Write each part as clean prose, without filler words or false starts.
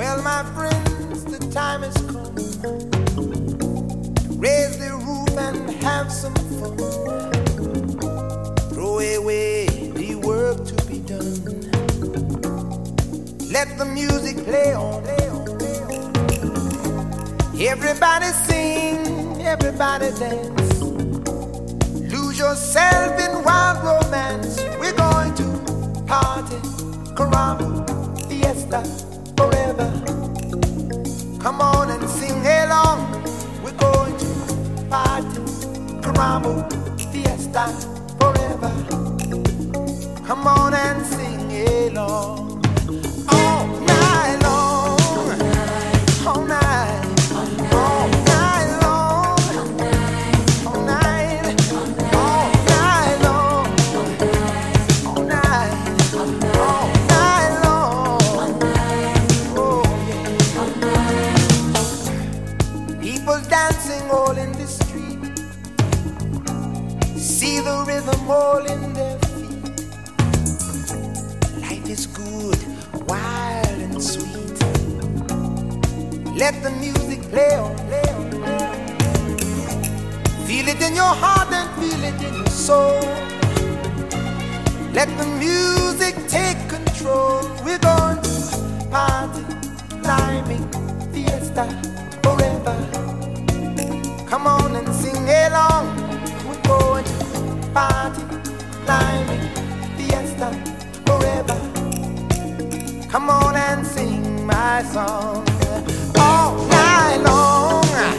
Well, my friends, the time has come. Raise the roof and have some fun. Throw away the work to be done. Let the music play on. Everybody sing, everybody dance. Lose yourself in wild romance. We're going to party, caramba, fiesta, forever. Come on and sing along. We're going to party, caramba, fiesta, forever. Come on and sing along. All night long, all night. Dancing all in the street, see the rhythm all in their feet. Life is good, wild and sweet. Let the music play on. Feel it in your heart and feel it in your soul. Let the music take control. We're going to party, climbing, fiesta, forever. Come on and sing along. We're going to party, climbing, fiesta, forever. Come on and sing my song all night long.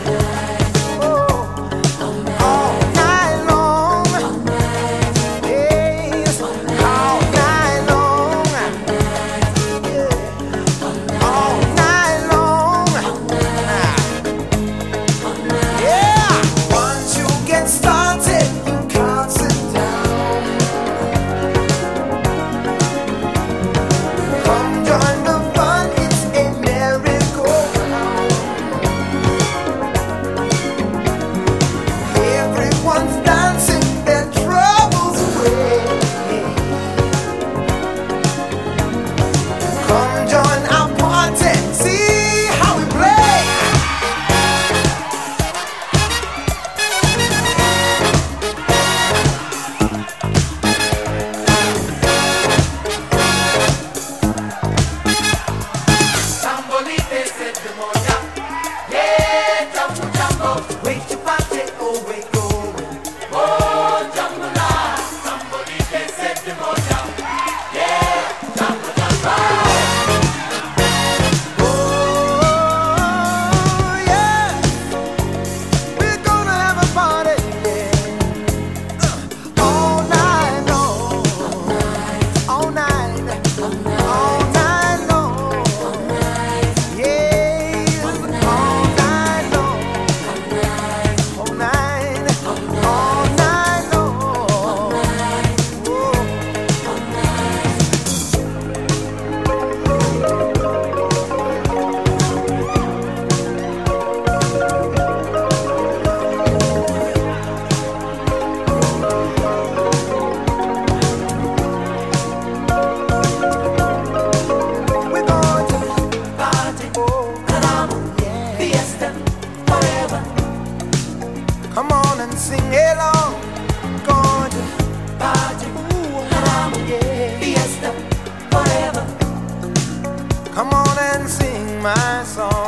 Come on and sing along. Going to party, caramba, yeah, fiesta, forever. Come on and sing my song.